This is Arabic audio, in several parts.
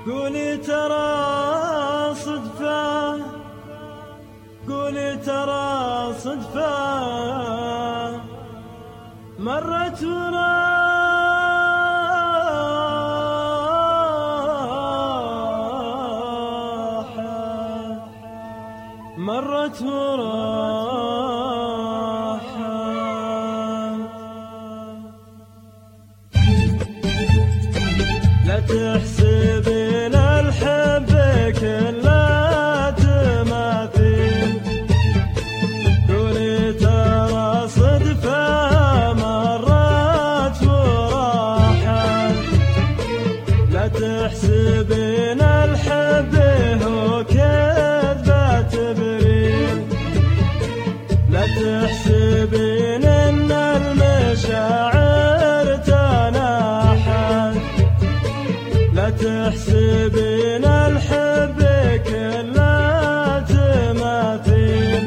قولي ترى صدفة، قولي ترى صدفة مرت وراحت، مرت وراحت. لا تحسبين الحب كله تماثيل، قولي ترى صدفة مرت وراحت. لا تحسبين الحب هو كذبة تبريل، لا تحسبين ان المشاعر تناحت. لا تحسبين الحب كله تماثيل،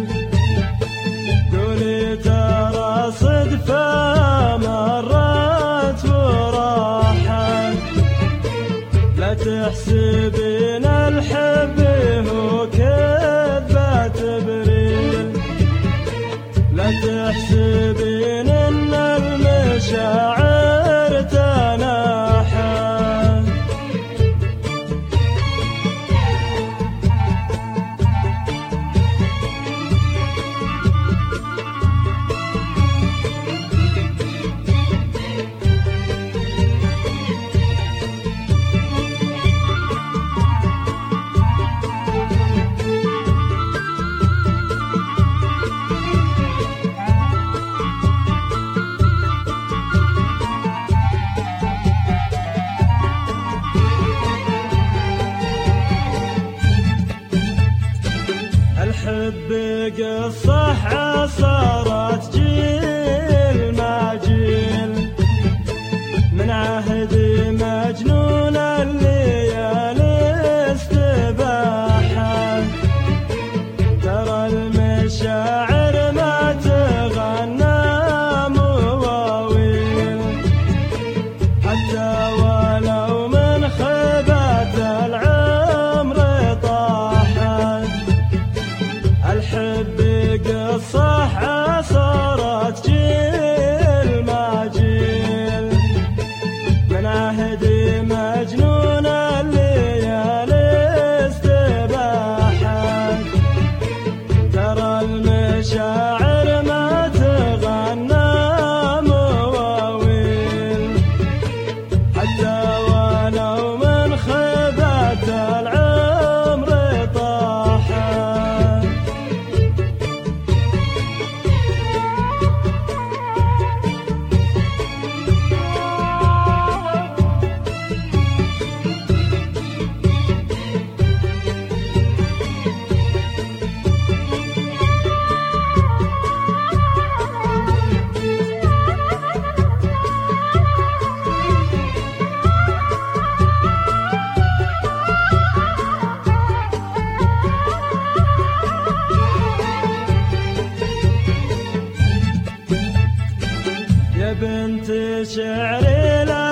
قولي ترى صدفة مرت وراحت. لا تحسبين الحب هو كذبة تبريل، لا تحسبين ان المشاعر تناحت. الحب قصة عصرت جيل ما جيل، من عهد مجنون الليالي استباحت. ترى المشاعر ما تغنى مواويل، حتى ولو من خيبات العمر طاحت. الحب قصة عصرت جيل ما جيل، من عهد مجنون الليالي استباحت. ترى المشاعر ما تغنى مواويل، حتى ولو من خيبات العمر طاحت. يا بنت شعري لا